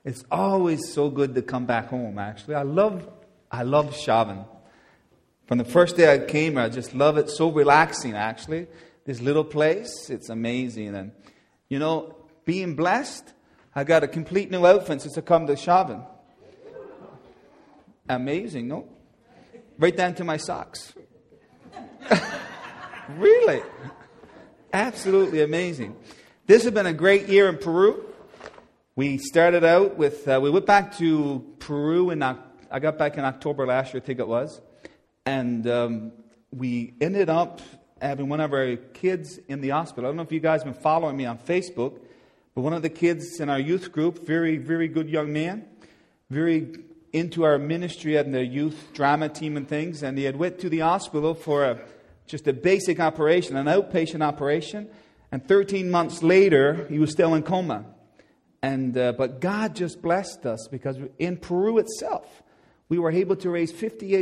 It's always so good to come back home, actually. I love Chauvin. From the first day I came here, I just love it. So relaxing, actually. This little place, it's amazing. And, being blessed, I got a complete new outfit since I come to Chauvin. Amazing, no? Right down to my socks. Really? Absolutely amazing. This has been a great year in Peru. We started out with, we went back to Peru I got back in October last year, I think it was. And we ended up having one of our kids in the hospital. I don't know if you guys have been following me on Facebook, but one of the kids in our youth group, very, very good young man, very into our ministry and the youth drama team and things, and he had went to the hospital for just a basic operation, an outpatient operation, and 13 months later, he was still in coma. But God just blessed us because in Peru itself, we were able to raise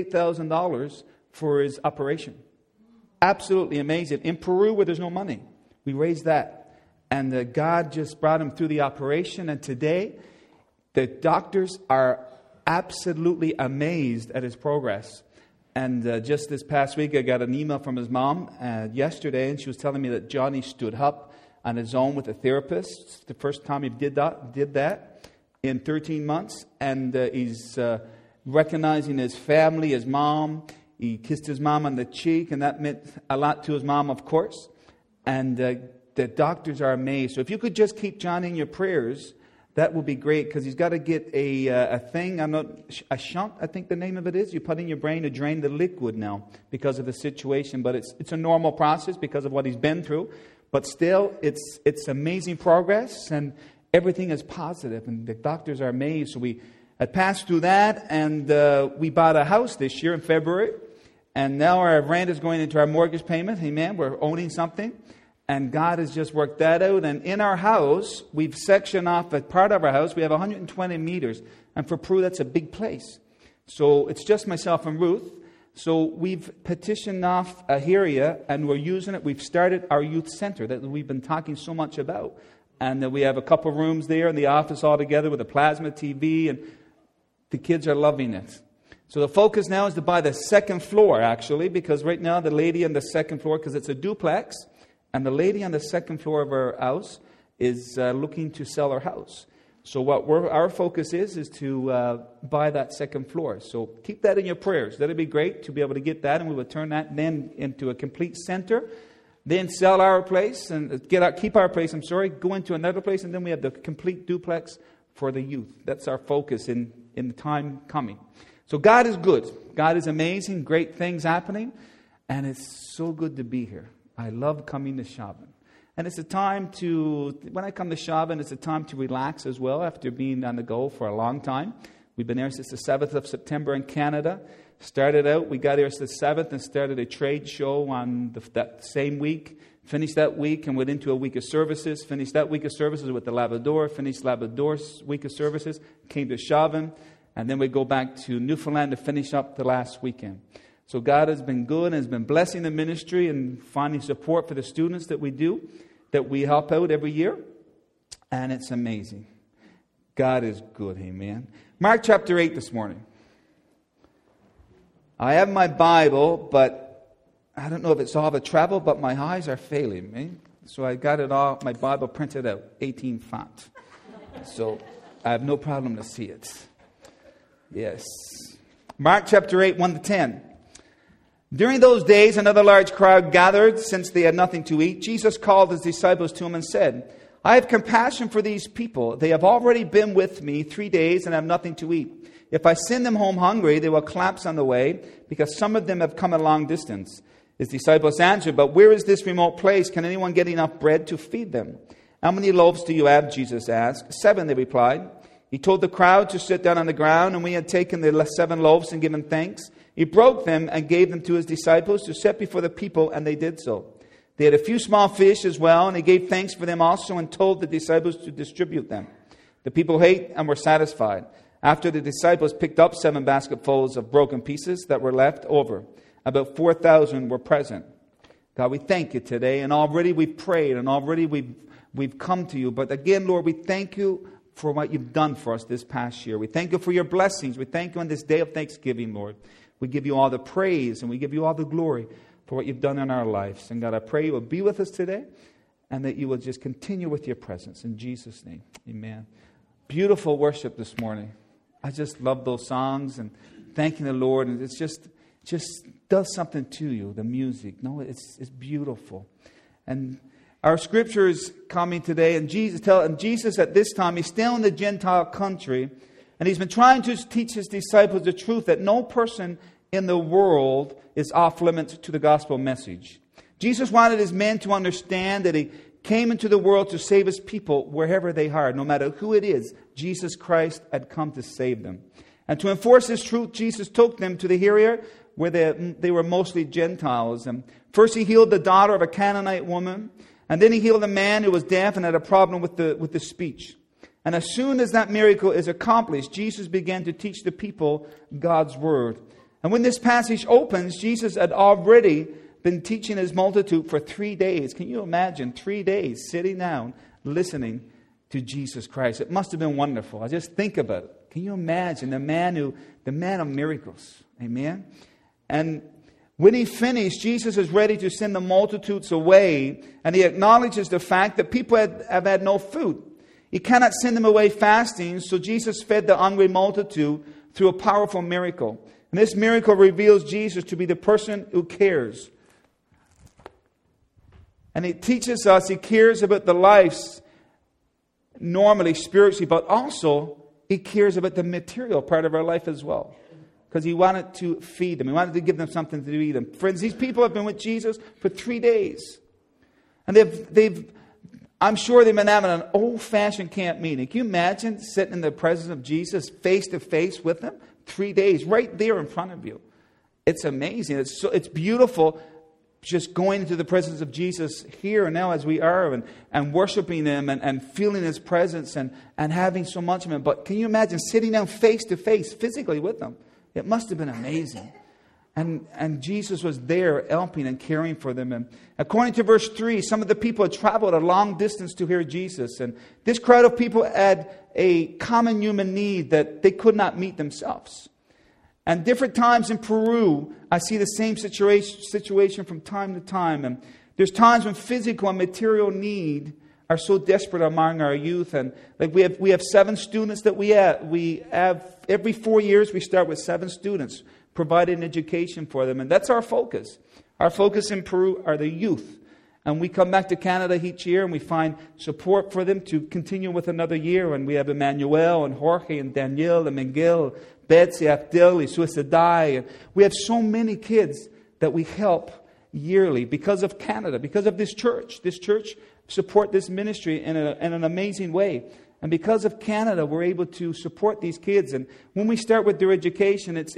$58,000 for his operation. Absolutely amazing. In Peru, where there's no money, we raised that. And God just brought him through the operation. And today, the doctors are absolutely amazed at his progress. And just this past week, I got an email from his mom yesterday, and she was telling me that Johnny stood up on his own with a therapist. It's the first time he did that in 13 months. And he's recognizing his family, his mom. He kissed his mom on the cheek, and that meant a lot to his mom, of course. And the doctors are amazed. So if you could just keep Johnny in your prayers, that would be great, because he's got to get a thing, a shunt, I think the name of it is. You put in your brain to drain the liquid now because of the situation. But it's a normal process because of what he's been through. But still, it's amazing progress, and everything is positive, and the doctors are amazed. So we had passed through that, and we bought a house this year in February. And now our rent is going into our mortgage payment. Amen. We're owning something. And God has just worked that out. And in our house, we've sectioned off a part of our house. We have 120 meters. And for Peru, that's a big place. So it's just myself and Ruth. So we've petitioned off a area, and we're using it. We've started our youth center that we've been talking so much about. And we have a couple of rooms there in the office all together with a plasma TV. And the kids are loving it. So the focus now is to buy the second floor, actually, because right now the lady on the second floor, because it's a duplex, and the lady on the second floor of our house is looking to sell her house. So what our focus is to buy that second floor. So keep that in your prayers. That would be great to be able to get that, and we would turn that then into a complete center. Then sell our place and keep our place. Go into another place, and then we have the complete duplex for the youth. That's our focus in the time coming. So God is good. God is amazing. Great things happening. And it's so good to be here. I love coming to Chauvin. And it's a time when I come to Chauvin, it's a time to relax as well after being on the go for a long time. We've been there since the 7th of September in Canada. We got here the 7th and started a trade show on that same week. Finished that week and went into a week of services. Finished that week of services with the Labrador. Finished Labrador's week of services. Came to Chauvin. And then we go back to Newfoundland to finish up the last weekend. So God has been good and has been blessing the ministry and finding support for the students that we help out every year. And it's amazing. God is good, amen. Mark chapter 8 this morning. I have my Bible, but I don't know if it's all the travel, but my eyes are failing me. So I got it all, my Bible printed out, 18 font. So I have no problem to see it. Yes. Mark chapter 8, 1 to 10. During those days, another large crowd gathered, since they had nothing to eat. Jesus called his disciples to him and said, I have compassion for these people. They have already been with me 3 days and have nothing to eat. If I send them home hungry, they will collapse on the way, because some of them have come a long distance. His disciples answered, but where is this remote place? Can anyone get enough bread to feed them? How many loaves do you have? Jesus asked. 7, they replied. He told the crowd to sit down on the ground, and when he had taken the 7 loaves and given thanks, he broke them and gave them to his disciples to set before the people, and they did so. They had a few small fish as well, and he gave thanks for them also and told the disciples to distribute them. The people ate and were satisfied. After the disciples picked up 7 basketfuls of broken pieces that were left over, about 4,000 were present. God, we thank you today, and already we've prayed, and already we've come to you. But again, Lord, we thank you for what you've done for us this past year. We thank you for your blessings. We thank you on this day of Thanksgiving, Lord. We give you all the praise and we give you all the glory for what you've done in our lives. And God, I pray you will be with us today and that you will just continue with your presence. In Jesus' name, amen. Beautiful worship this morning. I just love those songs and thanking the Lord. And it's just does something to you, the music. No, it's beautiful. And our scripture is coming today, and Jesus at this time, he's still in the Gentile country, and he's been trying to teach his disciples the truth that no person in the world is off limits to the gospel message. Jesus wanted his men to understand that he came into the world to save his people wherever they are, no matter who it is. Jesus Christ had come to save them. And to enforce this truth, Jesus took them to the area where they were mostly Gentiles. And first he healed the daughter of a Canaanite woman. And then he healed a man who was deaf and had a problem with the speech. And as soon as that miracle is accomplished, Jesus began to teach the people God's word. And when this passage opens, Jesus had already been teaching his multitude for 3 days. Can you imagine 3 days sitting down, listening to Jesus Christ? It must have been wonderful. I just think about it. Can you imagine the man of miracles? Amen. And when he finished, Jesus is ready to send the multitudes away, and he acknowledges the fact that people have had no food. He cannot send them away fasting, so Jesus fed the hungry multitude through a powerful miracle. And this miracle reveals Jesus to be the person who cares. And it teaches us he cares about the lives normally, spiritually, but also he cares about the material part of our life as well. Because he wanted to feed them. He wanted to give them something to eat. Friends, these people have been with Jesus for 3 days. And I'm sure they've been having an old-fashioned camp meeting. Can you imagine sitting in the presence of Jesus face-to-face with him? 3 days, right there in front of you. It's amazing. It's beautiful just going into the presence of Jesus here and now as we are and worshiping him and feeling his presence and having so much of him. But can you imagine sitting down face-to-face physically with him? It must have been amazing. And Jesus was there helping and caring for them. And according to verse 3, some of the people had traveled a long distance to hear Jesus. And this crowd of people had a common human need that they could not meet themselves. And different times in Peru, I see the same situation from time to time. And there's times when physical and material need are so desperate among our youth. And like we have 7 students that we have every 4 years we start with 7 students, providing education for them. And that's our focus. Our focus in Peru are the youth. And we come back to Canada each year and we find support for them to continue with another year. And we have Emmanuel and Jorge and Daniel and Miguel, Betsy, Abdel, Suicidai. And we have so many kids that we help yearly because of Canada, because of this church. This church support this ministry in an amazing way. And because of Canada, we're able to support these kids. And when we start with their education, it's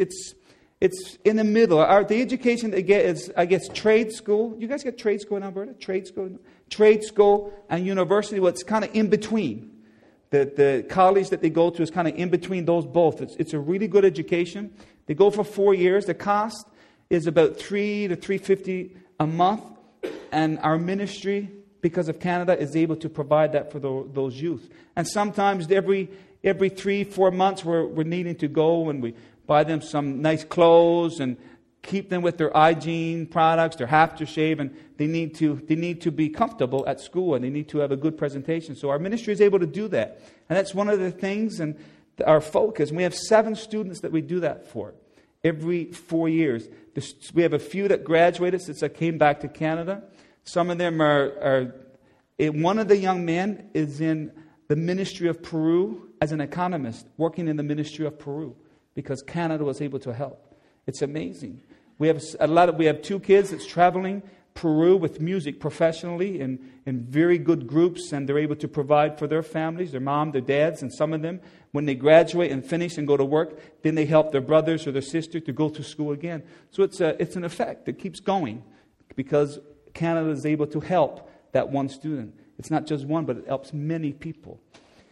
in the middle. The education they get is, I guess, trade school. You guys get trade school in Alberta? Trade school and university. Well, it's kind of in between. The college that they go to is kind of in between those both. It's a really good education. They go for 4 years. The cost is about $300 to $350 a month. And our ministry, because of Canada, is able to provide that for those youth. And sometimes every 3-4 months we're needing to go and we buy them some nice clothes and keep them with their hygiene products, their aftershave, and they need to be comfortable at school and they need to have a good presentation. So our ministry is able to do that. And that's one of the things and our focus. And we have 7 students that we do that for every 4 years. We have a few that graduated since I came back to Canada. Some of them are one of the young men is in the ministry of Peru as an economist, working in the ministry of Peru because Canada was able to help. It's amazing. We have 2 kids that's traveling Peru with music professionally in very good groups, and they're able to provide for their families, their mom, their dads, and some of them, when they graduate and finish and go to work, then they help their brothers or their sister to go to school again. So it's an effect that keeps going because Canada is able to help that one student. It's not just one, but it helps many people.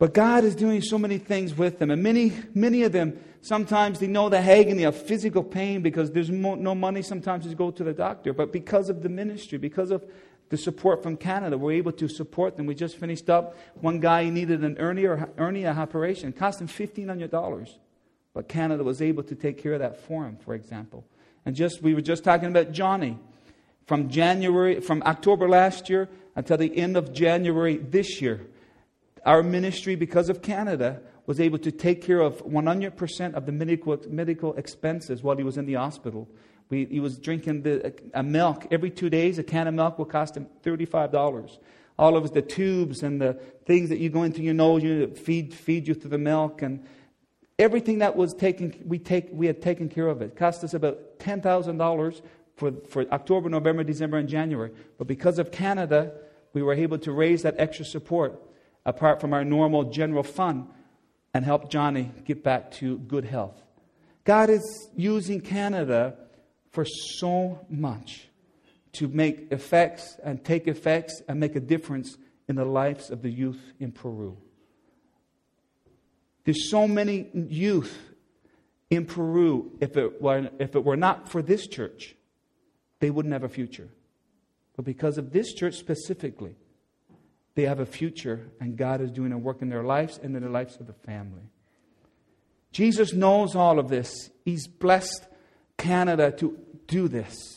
But God is doing so many things with them. And many of them, sometimes they know the agony of physical pain because there's no money sometimes to go to the doctor. But because of the ministry, because of the support from Canada, we're able to support them. We just finished up. One guy needed an hernia operation. It cost him $1,500. But Canada was able to take care of that for him, for example. And we were just talking about Johnny. From October last year until the end of January this year, our ministry, because of Canada, was able to take care of 100% of the medical expenses while he was in the hospital. He was drinking a milk every 2 days. A can of milk will cost him $35. All of the tubes and the things that you go into your nose, feed you through the milk, and everything that was taken, we had taken care of it. It cost us about $10,000 for October, November, December, and January. But because of Canada, we were able to raise that extra support apart from our normal general fund and help Johnny get back to good health. God is using Canada for so much to make effects and take effects and make a difference in the lives of the youth in Peru. There's so many youth in Peru, if it were not for this church, they wouldn't have a future. But because of this church specifically, they have a future, and God is doing a work in their lives and in the lives of the family. Jesus knows all of this. He's blessed Canada to do this.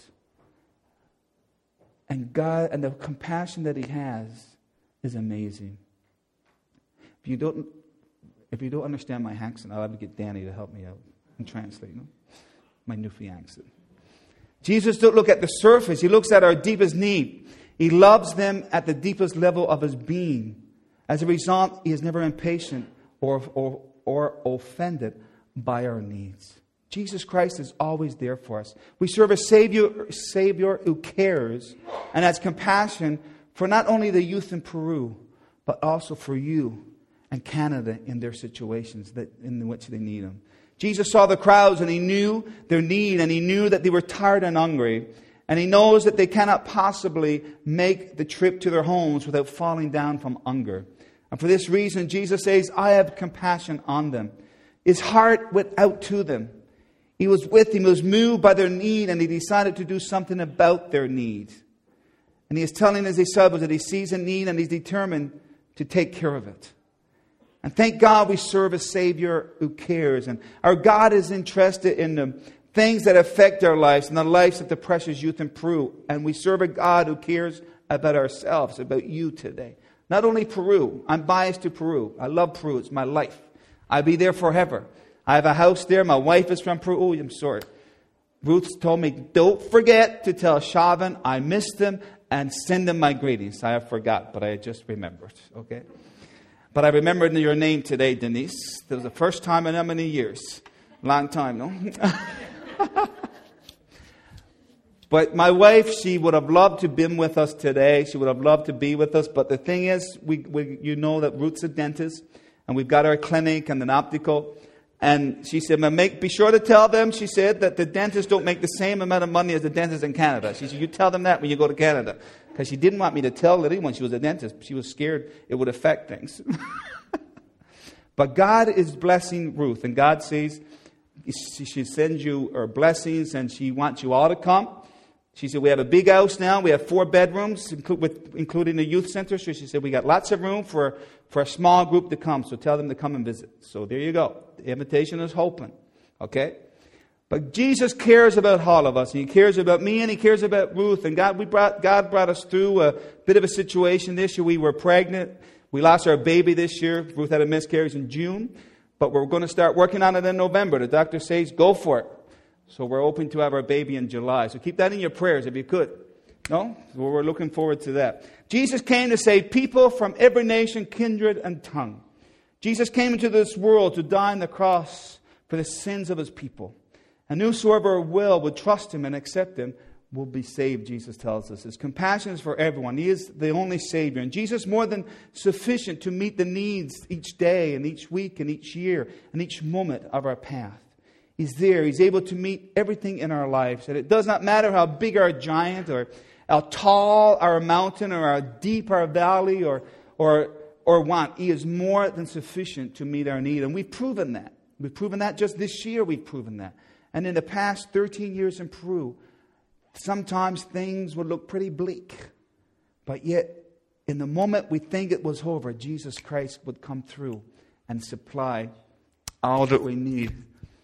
And God, and the compassion that He has is amazing. If you don't understand my accent, I'll have to get Danny to help me out and translate. My new fiancé. Jesus don't look at the surface. He looks at our deepest need. He loves them at the deepest level of His being. As a result, He is never impatient or offended by our needs. Jesus Christ is always there for us. We serve a Savior who cares and has compassion for not only the youth in Peru, but also for you and Canada in their situations in which they need Him. Jesus saw the crowds and He knew their need, and He knew that they were tired and hungry. And He knows that they cannot possibly make the trip to their homes without falling down from hunger. And for this reason, Jesus says, I have compassion on them. His heart went out to them. He was with them. He was moved by their need, and He decided to do something about their need. And He is telling His disciples that He sees a need and He's determined to take care of it. And thank God we serve a Savior who cares. And our God is interested in the things that affect our lives and the lives of the precious youth in Peru. And we serve a God who cares about ourselves, about you today. Not only Peru. I'm biased to Peru. I love Peru. It's my life. I'll be there forever. I have a house there. My wife is from Peru. Oh, I'm sorry. Ruth told me, don't forget to tell Shavan I missed him and send him my greetings. I have forgot, but I just remembered. Okay? But I remembered your name today, Denise. It was the first time in how many years? Long time, no? But my wife, she would have loved to have been with us today. She would have loved to be with us. But the thing is, you know that Ruth's a dentist, and we've got our clinic and an optical. And she said, be sure to tell them, she said, that the dentists don't make the same amount of money as the dentists in Canada. She said, you tell them that when you go to Canada. Because she didn't want me to tell Lily when she was a dentist. She was scared it would affect things. But God is blessing Ruth. And God says, she sends you her blessings, and she wants you all to come. She said, we have a big house now. We have 4 bedrooms, including the youth center. So she said, we got lots of room for a small group to come. So tell them to come and visit. So there you go. The invitation is open. Okay? But Jesus cares about all of us. He cares about me, and He cares about Ruth. And God brought us through a bit of a situation this year. We were pregnant. We lost our baby this year. Ruth had a miscarriage in June. But we're going to start working on it in November. The doctor says, go for it. So we're hoping to have our baby in July. So keep that in your prayers if you could. No? Well, we're looking forward to that. Jesus came to save people from every nation, kindred, and tongue. Jesus came into this world to die on the cross for the sins of His people. And whosoever would trust Him and accept Him will be saved, Jesus tells us. His compassion is for everyone. He is the only Savior. And Jesus is more than sufficient to meet the needs each day and each week and each year and each moment of our path. He's there. He's able to meet everything in our lives. And it does not matter how big our giant or how tall our mountain or how deep our valley or or want. He is more than sufficient to meet our need. And we've proven that. We've proven that just this year. We've proven that. And in the past 13 years in Peru, sometimes things would look pretty bleak. But yet, in the moment we think it was over, Jesus Christ would come through and supply all that we need.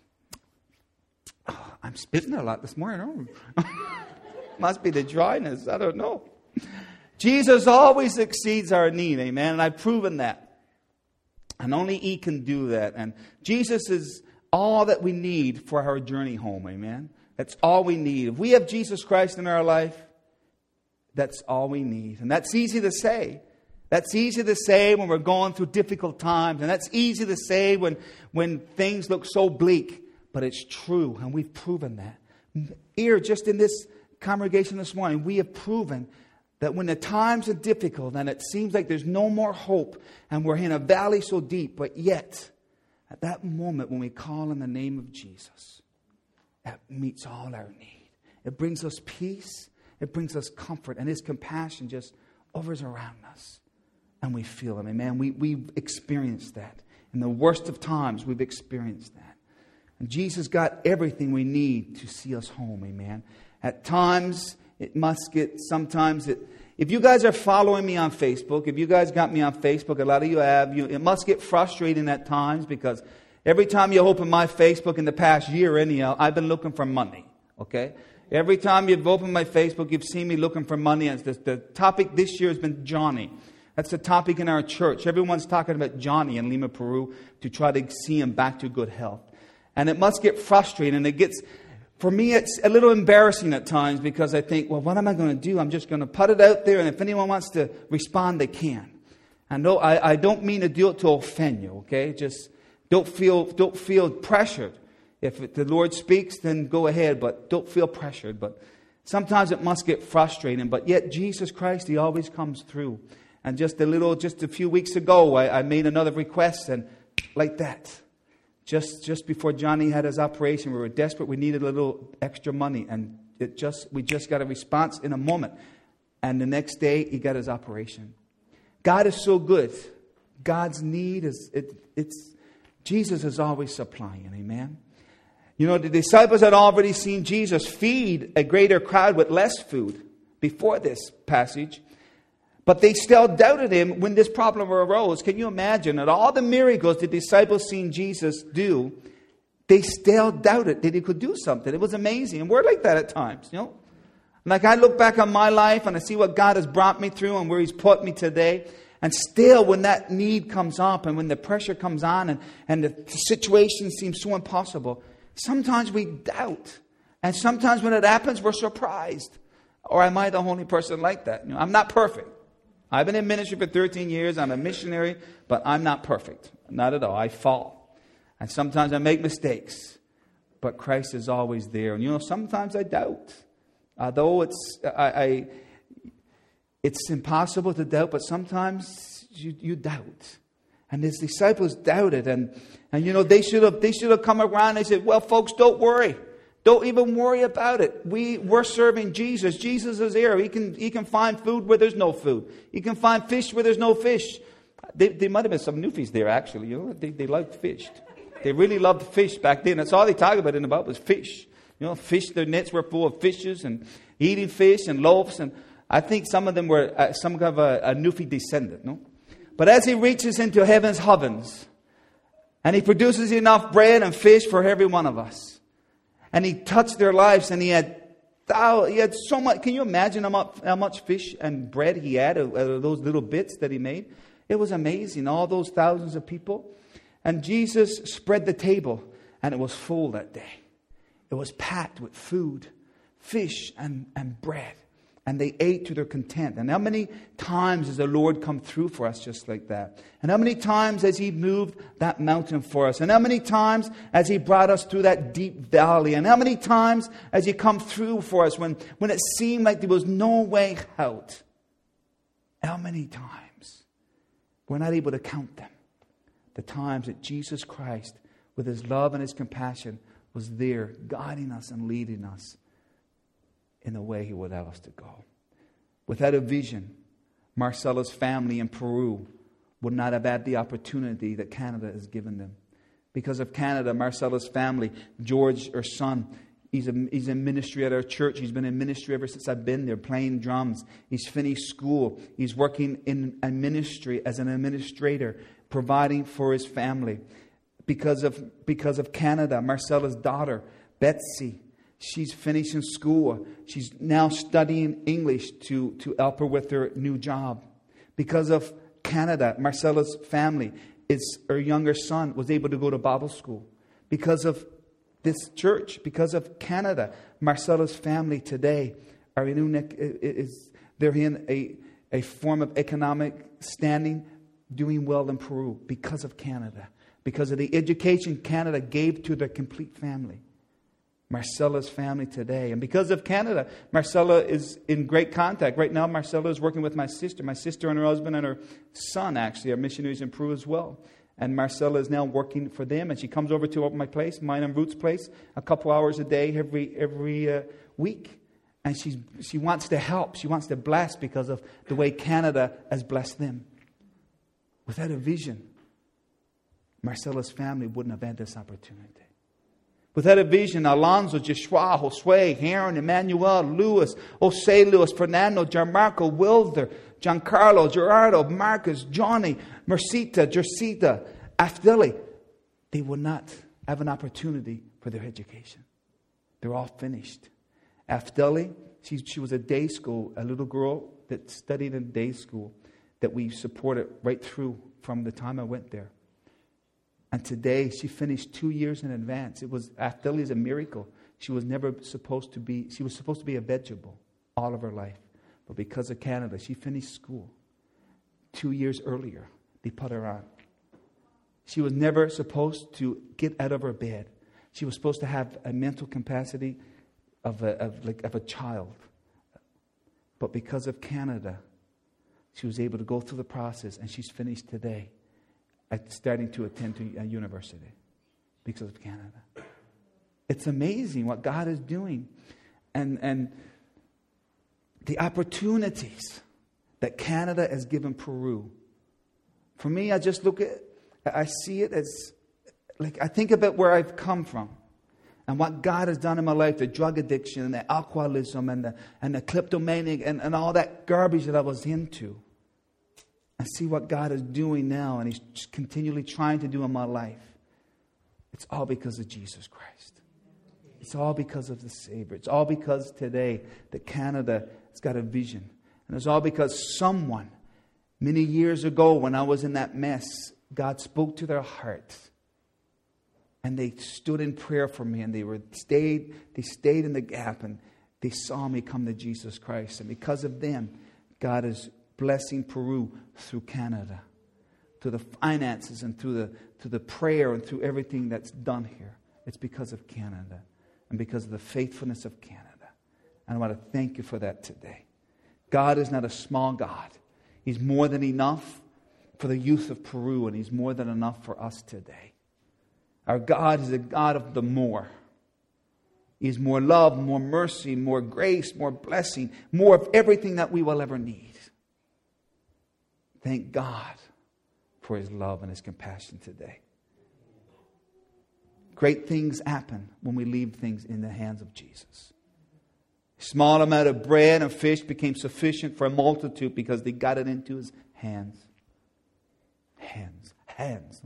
Oh, I'm spitting a lot this morning. Must be the dryness. I don't know. Jesus always exceeds our need. Amen. And I've proven that. And only He can do that. And Jesus is all that we need for our journey home. Amen. That's all we need. If we have Jesus Christ in our life, that's all we need. And that's easy to say. That's easy to say when we're going through difficult times. And that's easy to say when things look so bleak. But it's true. And we've proven that. Here, just in this congregation this morning, we have proven that when the times are difficult and it seems like there's no more hope and we're in a valley so deep, but yet, at that moment when we call on the name of Jesus, that meets all our need. It brings us peace. It brings us comfort. And His compassion just hovers around us. And we feel Him. Amen. We've experienced that. In the worst of times, we've experienced that. And Jesus got everything we need to see us home. Amen. At times, it must get, if you guys are following me on Facebook, if you guys got me on Facebook, a lot of you have, it must get frustrating at times because every time you open my Facebook in the past year anyhow, I've been looking for money. Okay? Every time you've opened my Facebook, you've seen me looking for money. And the topic this year has been Johnny. That's the topic in our church. Everyone's talking about Johnny in Lima, Peru, to try to see him back to good health. And it must get frustrating. And for me, it's a little embarrassing at times because I think, well, what am I going to do? I'm just going to put it out there. And if anyone wants to respond, they can. And no, I don't mean to do it to offend you, okay? Just don't feel pressured. If the Lord speaks, then go ahead, but don't feel pressured. But sometimes it must get frustrating. But yet Jesus Christ, He always comes through. And just a few weeks ago, I made another request, and like that. Just before Johnny had his operation, we were desperate. We needed a little extra money, and we just got a response in a moment. And the next day, he got his operation. God is so good. God's need Jesus is always supplying. Amen. You know, the disciples had already seen Jesus feed a greater crowd with less food before this passage. But they still doubted Him when this problem arose. Can you imagine that all the miracles the disciples seen Jesus do, they still doubted that He could do something. It was amazing. And we're like that at times, you know. Like I look back on my life and I see what God has brought me through and where He's put me today. And still when that need comes up and when the pressure comes on and the situation seems so impossible, sometimes we doubt. And sometimes when it happens, we're surprised. Or am I the only person like that? You know, I'm not perfect. I've been in ministry for 13 years. I'm a missionary, but I'm not perfect. Not at all. I fall. And sometimes I make mistakes. But Christ is always there. And you know, sometimes I doubt. Although it's impossible to doubt, but sometimes you doubt. And His disciples doubted. And you know, they should have come around and they said, well, folks, don't worry. Don't even worry about it. We're serving Jesus. Jesus is here. He can find food where there's no food. He can find fish where there's no fish. There might have been some newfies there, actually. You know, they loved fish. They really loved fish back then. That's all they talked about in the Bible was fish. You know, fish. Their nets were full of fishes and eating fish and loaves. And I think some of them were some kind of a newfie descendant. No, but as He reaches into heaven's ovens, and He produces enough bread and fish for every one of us. And He touched their lives, and He had so much. Can you imagine how much fish and bread He had out of those little bits that He made? It was amazing, all those thousands of people. And Jesus spread the table, and it was full that day. It was packed with food, fish, and bread. And they ate to their content. And how many times has the Lord come through for us just like that? And how many times has He moved that mountain for us? And how many times has He brought us through that deep valley? And how many times has He come through for us when it seemed like there was no way out? How many times? We're not able to count them. The times that Jesus Christ, with His love and His compassion, was there guiding us and leading us in the way He would have us to go. Without a vision, Marcela's family in Peru would not have had the opportunity that Canada has given them. Because of Canada, Marcella's family, George, her son, he's in ministry at our church. He's been in ministry ever since I've been there, playing drums. He's finished school. He's working in a ministry as an administrator, providing for his family. Because of Canada, Marcella's daughter, Betsy, she's finishing school. She's now studying English to help her with her new job. Because of Canada, Marcella's family, her younger son was able to go to Bible school. Because of this church, because of Canada, Marcella's family today they're in a form of economic standing, doing well in Peru because of Canada. Because of the education Canada gave to their complete family. Marcella's family today. And because of Canada, Marcella is in great contact. Right now, Marcella is working with my sister. My sister and her husband and her son, actually, are missionaries in Peru as well. And Marcella is now working for them. And she comes over to my place, mine and Ruth's place, a couple hours a day every week. And she wants to help. She wants to bless because of the way Canada has blessed them. Without a vision, Marcella's family wouldn't have had this opportunity. Without a vision, Alonzo, Joshua, Josue, Aaron, Emmanuel, Luis, Jose Luis, Fernando, Gianmarco, Wilder, Giancarlo, Gerardo, Marcus, Johnny, Mercita, Jercita, Afdeli, they would not have an opportunity for their education. They're all finished. Afdeli, she was a day school, a little girl that studied in day school that we supported right through from the time I went there. And today, she finished 2 years in advance. Afdeli is a miracle. She was supposed to be a vegetable all of her life. But because of Canada, she finished school 2 years earlier. They put her on. She was never supposed to get out of her bed. She was supposed to have a mental capacity of a child. But because of Canada, she was able to go through the process, and she's finished today. Starting to attend to a university because of Canada. It's amazing what God is doing. And the opportunities that Canada has given Peru. For me, I see it as, I think about where I've come from and what God has done in my life, the drug addiction and the alcoholism and the kleptomaniac and all that garbage that I was into. I see what God is doing now, and He's continually trying to do in my life. It's all because of Jesus Christ. It's all because of the Savior. It's all because today that Canada has got a vision. And it's all because someone, many years ago when I was in that mess, God spoke to their hearts. And they stood in prayer for me, and they stayed in the gap, and they saw me come to Jesus Christ. And because of them, God is blessing Peru through Canada, through the finances and through the prayer and through everything that's done here. It's because of Canada and because of the faithfulness of Canada. And I want to thank you for that today. God is not a small God. He's more than enough for the youth of Peru, and He's more than enough for us today. Our God is a God of the more. He is more love, more mercy, more grace, more blessing, more of everything that we will ever need. Thank God for His love and His compassion today. Great things happen when we leave things in the hands of Jesus. A small amount of bread and fish became sufficient for a multitude because they got it into His hands. Hands.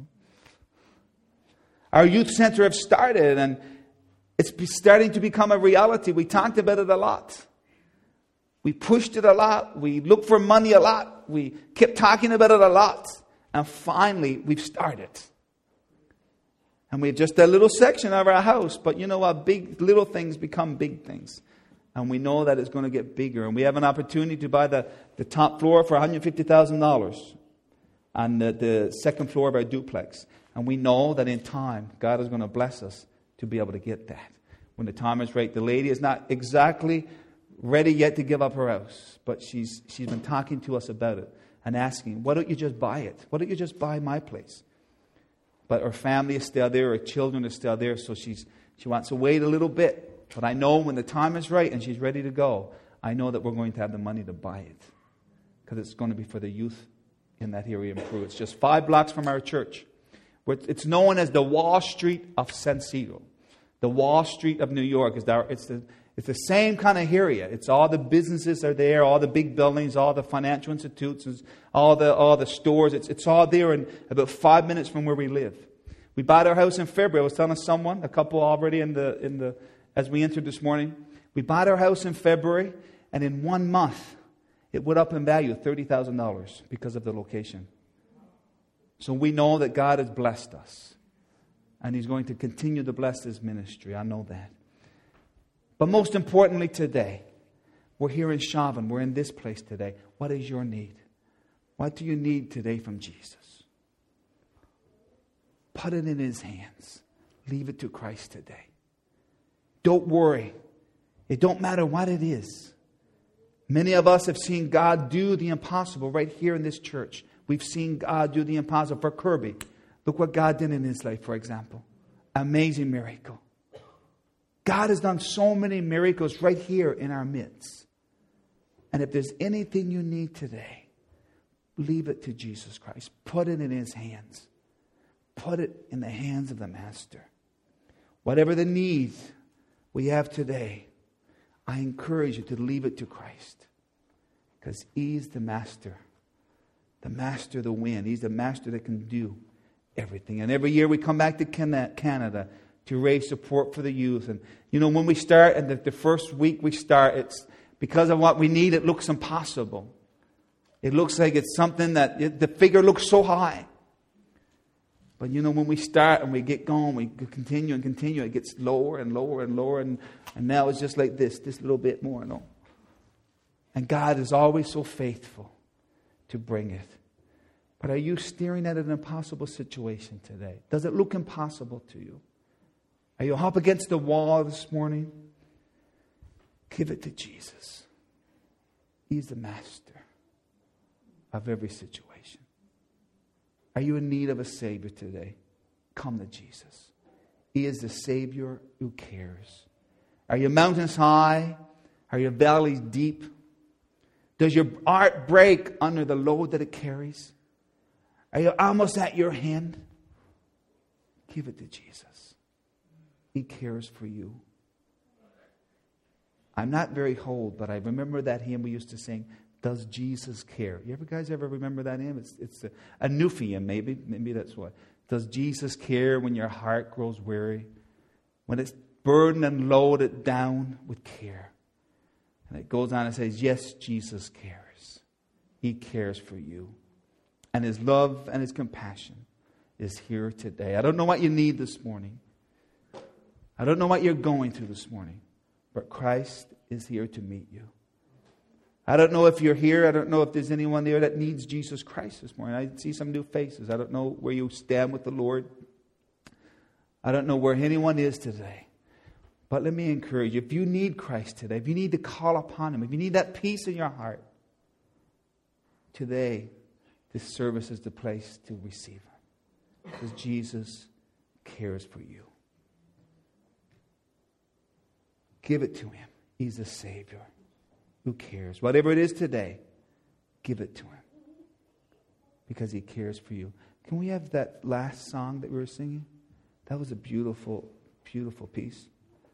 Our youth center have started, and it's starting to become a reality. We talked about it a lot. We pushed it a lot. We looked for money a lot. We kept talking about it a lot. And finally, we've started. And we have just a little section of our house. But you know what? Little things become big things. And we know that it's going to get bigger. And we have an opportunity to buy the top floor for $150,000 on the second floor of our duplex. And we know that in time, God is going to bless us to be able to get that. When the time is right. The lady is not exactly ready yet to give up her house. But she's been talking to us about it and asking, why don't you just buy it? Why don't you just buy my place? But her family is still there. Her children are still there. So she wants to wait a little bit. But I know when the time is right and she's ready to go, I know that we're going to have the money to buy it. Because it's going to be for the youth in that area in Peru. It's just 5 blocks from our church. It's known as the Wall Street of San Isidro. The Wall Street of New York. It's the same kind of area. It's all the businesses are there, all the big buildings, all the financial institutes, all the stores. It's all there in about 5 minutes from where we live. We bought our house in February. I was telling someone, a couple already as we entered this morning. We bought our house in February, and in 1 month, it went up in value $30,000 because of the location. So we know that God has blessed us, and He's going to continue to bless His ministry. I know that. But most importantly today, we're here in Chauvin. We're in this place today. What is your need? What do you need today from Jesus? Put it in His hands. Leave it to Christ today. Don't worry. It don't matter what it is. Many of us have seen God do the impossible right here in this church. We've seen God do the impossible for Kirby. Look what God did in his life, for example. Amazing miracle. God has done so many miracles right here in our midst. And if there's anything you need today, leave it to Jesus Christ. Put it in His hands. Put it in the hands of the Master. Whatever the need we have today, I encourage you to leave it to Christ. Because He's the Master. The Master of the wind. He's the Master that can do everything. And every year we come back to Canada to raise support for the youth. And when we start, and the first week we start, it's because of what we need, it looks impossible. It looks like it's something that the figure looks so high. But when we start and we get going, we continue and continue, it gets lower and lower and lower. And now it's just like this little bit more. No? And God is always so faithful to bring it. But are you staring at an impossible situation today? Does it look impossible to you? Are you up against the wall this morning? Give it to Jesus. He's the Master of every situation. Are you in need of a Savior today? Come to Jesus. He is the Savior who cares. Are your mountains high? Are your valleys deep? Does your heart break under the load that it carries? Are you almost at your end? Give it to Jesus. He cares for you. I'm not very old, but I remember that hymn we used to sing, Does Jesus Care? You guys ever remember that hymn? It's a Newfie hymn, maybe. Maybe that's what. Does Jesus care when your heart grows weary? When it's burdened and loaded down with care? And it goes on and says, yes, Jesus cares. He cares for you. And His love and His compassion is here today. I don't know what you need this morning. I don't know what you're going through this morning. But Christ is here to meet you. I don't know if you're here. I don't know if there's anyone there that needs Jesus Christ this morning. I see some new faces. I don't know where you stand with the Lord. I don't know where anyone is today. But let me encourage you. If you need Christ today, if you need to call upon Him, if you need that peace in your heart, today, this service is the place to receive Him. Because Jesus cares for you. Give it to Him. He's the Savior who cares. Whatever it is today, give it to Him. Because He cares for you. Can we have that last song that we were singing? That was a beautiful, beautiful piece.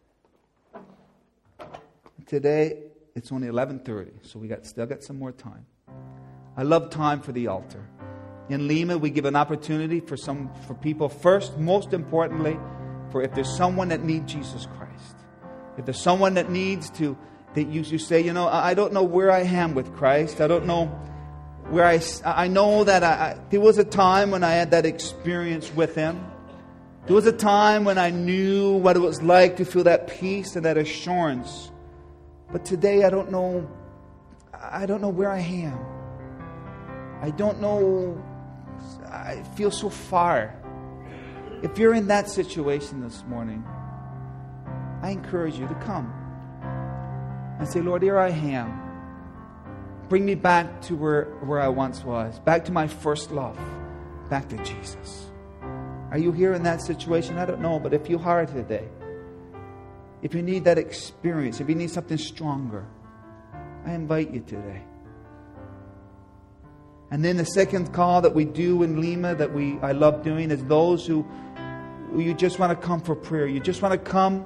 Today, it's only 11:30, so we still got some more time. I love time for the altar. In Lima, we give an opportunity for people first, most importantly, for if there's someone that needs Jesus Christ. If there's someone that needs to, that you say, I don't know where I am with Christ. I don't know where I know that there was a time when I had that experience with Him. There was a time when I knew what it was like to feel that peace and that assurance. But today I don't know where I am. I don't know. I feel so far. If you're in that situation this morning, I encourage you to come and say, Lord, here I am. Bring me back to where I once was, back to my first love, back to Jesus. Are you here in that situation? I don't know, but if you are today, if you need that experience, if you need something stronger, I invite you today. And then the second call that we do in Lima that I love doing is those who you just want to come for prayer. You just want to come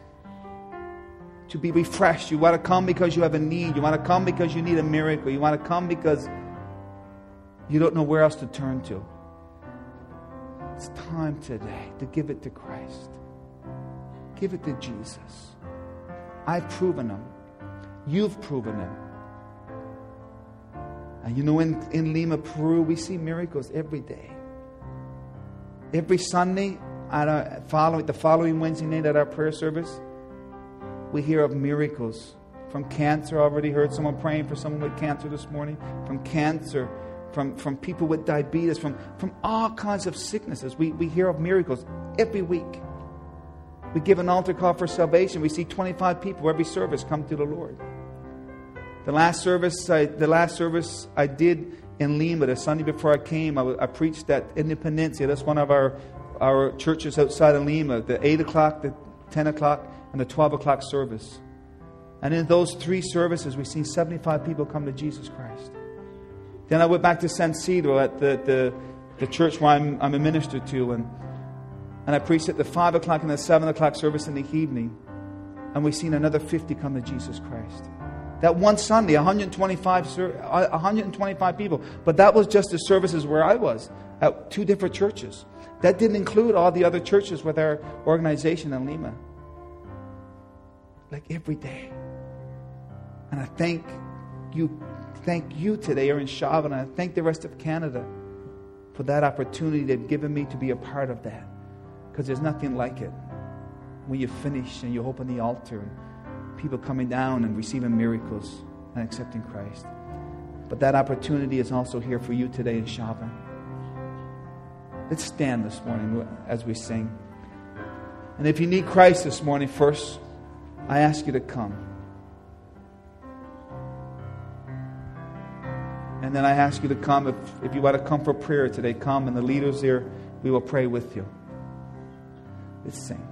to be refreshed. You want to come because you have a need. You want to come because you need a miracle. You want to come because you don't know where else to turn to. It's time today to give it to Christ. Give it to Jesus. I've proven Him. You've proven Him. And you know, in Lima, Peru, we see miracles every day. Every Sunday, the following Wednesday night at our prayer service, we hear of miracles. From cancer, I already heard someone praying for someone with cancer this morning. From cancer, from people with diabetes, from all kinds of sicknesses. We hear of miracles every week. We give an altar call for salvation. We see 25 people every service come to the Lord. The last service I did in Lima, the Sunday before I came, I preached at Independencia. That's one of our churches outside of Lima. The 8 o'clock, the 10 o'clock, and the 12 o'clock service. And in those 3 services, we've seen 75 people come to Jesus Christ. Then I went back to San Isidro at the church where I'm a minister to, and I preached at the 5 o'clock and the 7 o'clock service in the evening. And we've seen another 50 come to Jesus Christ. That one Sunday, 125 people. But that was just the services where I was, at 2 different churches. That didn't include all the other churches with our organization in Lima. Like every day. And I thank you today here in Chauvin, and I thank the rest of Canada for that opportunity they've given me to be a part of that. Because there's nothing like it. When you finish and you open the altar and people coming down and receiving miracles and accepting Christ. But that opportunity is also here for you today in Chauvin. Let's stand this morning as we sing. And if you need Christ this morning, first, I ask you to come. And then I ask you to come. If you want to come for prayer today, come. And the leaders here, we will pray with you. Let's sing.